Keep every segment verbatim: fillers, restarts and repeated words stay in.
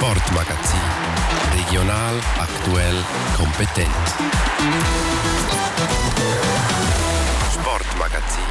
Sportmagazin. Regional, aktuell, kompetent. Sportmagazin.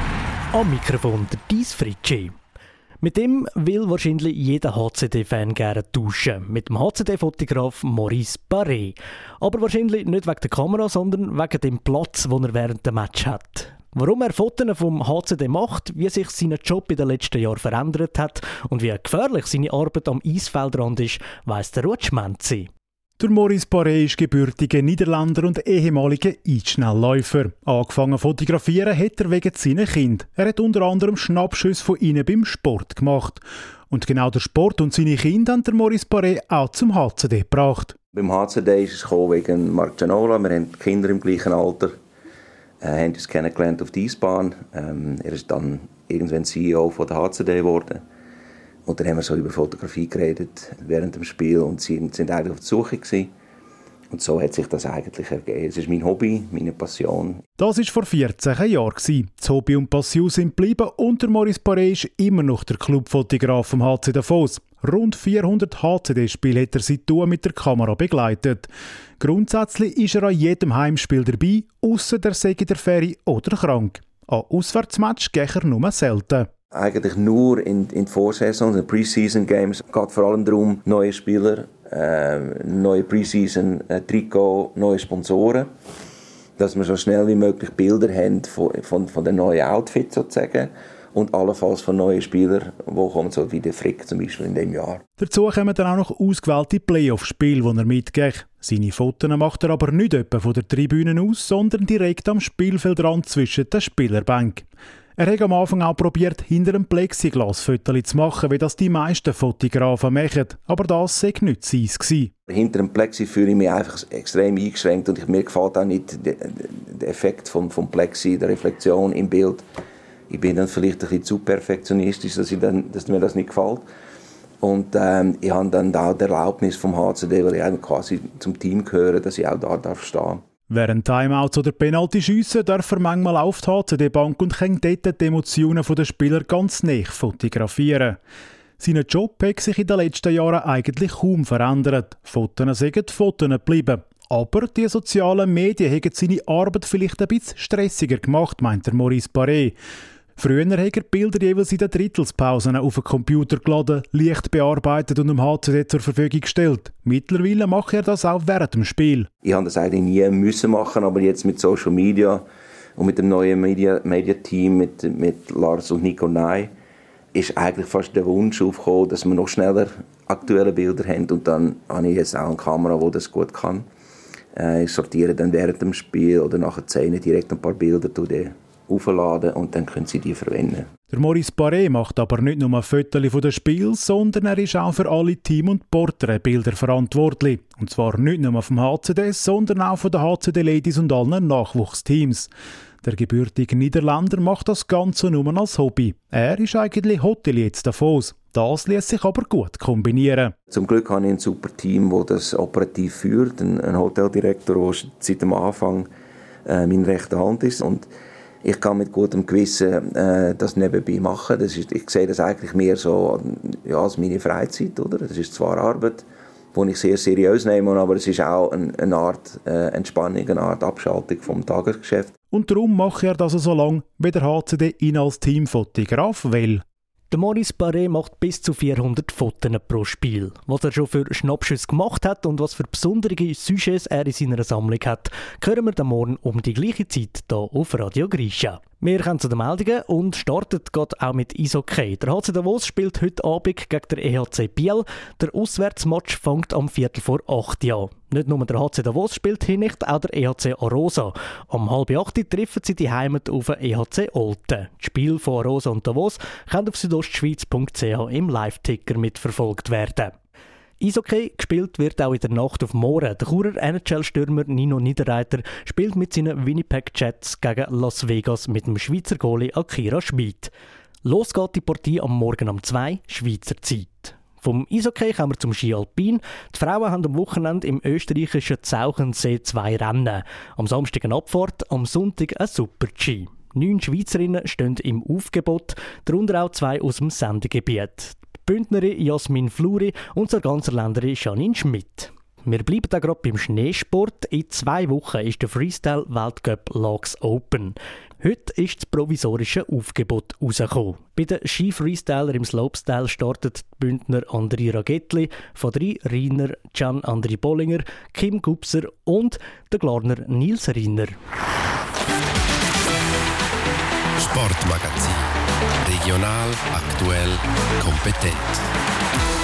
Am Mikrofon der Dies Fritschi. Mit dem will wahrscheinlich jeder H C D-Fan gerne tauschen. Mit dem H C D-Fotograf Maurice Paré. Aber wahrscheinlich nicht wegen der Kamera, sondern wegen dem Platz, den er während dem Match hat. Warum er Fotos vom H C D macht, wie sich sein Job in den letzten Jahren verändert hat und wie gefährlich seine Arbeit am Eisfeldrand ist, weiss der Rutschmenzi. Der Maurice Paré ist gebürtiger Niederländer und ehemaliger Eisschnellläufer. Angefangen zu fotografieren hat er wegen seiner Kinder. Er hat unter anderem Schnappschüsse von ihnen beim Sport gemacht. Und genau der Sport und seine Kinder haben der Maurice Paré auch zum H C D gebracht. Beim H C D ist es wegen Marc Gianola. Wir haben Kinder im gleichen Alter. Wir äh, haben uns kennengelernt auf der Eisbahn. Ähm, er ist dann irgendwann C E O von der H C D geworden. Und dann haben wir so über Fotografie geredet während dem Spiel und sind, sind eigentlich auf der Suche gewesen. Und so hat sich das eigentlich ergeben. Es ist mein Hobby, meine Passion. Das war vor vierzehn Jahren. Das Hobby und Passion sind geblieben und der Maurice Paré ist immer noch der Clubfotograf vom H C Davos. Rund vierhundert H C D-Spiele hat er seitdem mit der Kamera begleitet. Grundsätzlich ist er an jedem Heimspiel dabei, ausser der sei in der Ferie oder krank. An Auswärtsmatch geht er nur selten. Eigentlich nur in, in der Vorsaison, in den Pre-Season-Games. Es geht vor allem darum, neue Spieler, äh, neue Pre-Season-Trikot, neue Sponsoren. Dass wir so schnell wie möglich Bilder haben von, von, von den neuen Outfits sozusagen. Und allenfalls von neuen Spielern, die kommen, so wie der Frick zum Beispiel in diesem Jahr. Dazu kommen dann auch noch ausgewählte Playoff-Spiele, die er mitgeht. Seine Fotos macht er aber nicht etwa von der Tribüne aus, sondern direkt am Spielfeldrand zwischen den Spielerbänken. Er hat am Anfang auch probiert, hinter einem Plexiglas-Fotos zu machen, wie das die meisten Fotografen machen. Aber das sei nicht seins gewesen. Hinter einem Plexi fühle ich mich einfach extrem eingeschränkt und mir gefällt auch nicht der, der Effekt vom, vom Plexi, der Reflexion im Bild. Ich bin dann vielleicht ein bisschen zu perfektionistisch, dass, ich dann, dass mir das nicht gefällt. Und ähm, ich habe dann auch die Erlaubnis vom H C D, weil ich quasi zum Team gehöre, dass ich auch da darf stehen. Während Timeouts oder Penalty schiessen darf er manchmal auf die H C D-Bank und kann dort die Emotionen der Spieler ganz nah fotografieren. Sein Job hat sich in den letzten Jahren eigentlich kaum verändert. Fotos sind Fotos geblieben. Aber die sozialen Medien haben seine Arbeit vielleicht ein bisschen stressiger gemacht, meint der Maurice Paré. Früher hat er Bilder jeweils in den Drittelspausen auf den Computer geladen, leicht bearbeitet und dem H C D zur Verfügung gestellt. Mittlerweile macht er das auch während dem Spiel. Ich habe das eigentlich nie müssen machen, aber jetzt mit Social Media und mit dem neuen Media, Media Team mit, mit Lars und Nico Ney ist eigentlich fast der Wunsch aufgekommen, dass wir noch schneller aktuelle Bilder haben. Und dann habe ich jetzt auch eine Kamera, die das gut kann. Ich sortiere dann während dem Spiel oder nach der Szene direkt ein paar Bilder aufladen und dann können Sie die verwenden. Der Maurice Paré macht aber nicht nur Fotos von den Spielen, sondern er ist auch für alle Team- und Porträtbilder verantwortlich. Und zwar nicht nur vom H C D, sondern auch von den H C D-Ladies und allen Nachwuchsteams. Der gebürtige Niederländer macht das Ganze nur als Hobby. Er ist eigentlich Hotelier jetzt Davos. Das lässt sich aber gut kombinieren. Zum Glück habe ich ein super Team, das das operativ führt. Ein Hoteldirektor, der seit dem Anfang äh, meine rechte Hand ist. Und ich kann mit gutem Gewissen äh, das nebenbei machen. Das ist, ich sehe das eigentlich mehr so ja, als meine Freizeit. Oder? Das ist zwar Arbeit, die ich sehr seriös nehme, aber es ist auch ein, eine Art äh, Entspannung, eine Art Abschaltung vom Tagesgeschäft. Und darum mache er das so lange, wie der H C D ihn als Teamfotograf will. Der Maurice Paré macht bis zu vierhundert Fotos pro Spiel. Was er schon für Schnappschüsse gemacht hat und was für besondere Sujets er in seiner Sammlung hat, hören wir dann morgen um die gleiche Zeit hier auf Radio Grisha. Wir kommen zu den Meldungen und startet gerade auch mit Eishockey. Der H C Davos spielt heute Abend gegen der E H C Biel. Der Auswärtsmatch fängt am Viertel vor acht an. Nicht nur der H C Davos spielt hier nicht, auch der E H C Arosa. Am halb acht treffen sie die Heimat auf den E H C Olten. Das Spiel von Arosa und Davos kann auf südostschweiz punkt c h im Live-Ticker mitverfolgt werden. Eishockey gespielt wird auch in der Nacht auf morgen. Der Churer N H L-Stürmer Nino Niederreiter spielt mit seinen Winnipeg Jets gegen Las Vegas mit dem Schweizer Goalie Akira Schmid. Los geht die Partie am Morgen um zwei Schweizer Zeit. Vom Eishockey kommen wir zum Ski Alpin. Die Frauen haben am Wochenende im österreichischen Zauchensee zwei Rennen. Am Samstag eine Abfahrt, am Sonntag ein Super-G. Neun Schweizerinnen stehen im Aufgebot, darunter auch zwei aus dem Sendegebiet. Die Bündnerin Jasmin Fluri und der Ganzerländerin Janine Schmidt. Wir bleiben da gerade beim Schneesport. In zwei Wochen ist der Freestyle-Weltcup Laax Open. Heute ist das provisorische Aufgebot rausgekommen. Bei den Ski-Freestyler im Slopestyle startet die Bündner Andri Ragetli, von drei Riener Can Andri Bollinger, Kim Gubser und der Glarner Nils Riener. Sportmagazin. Regional, aktuell, kompetent.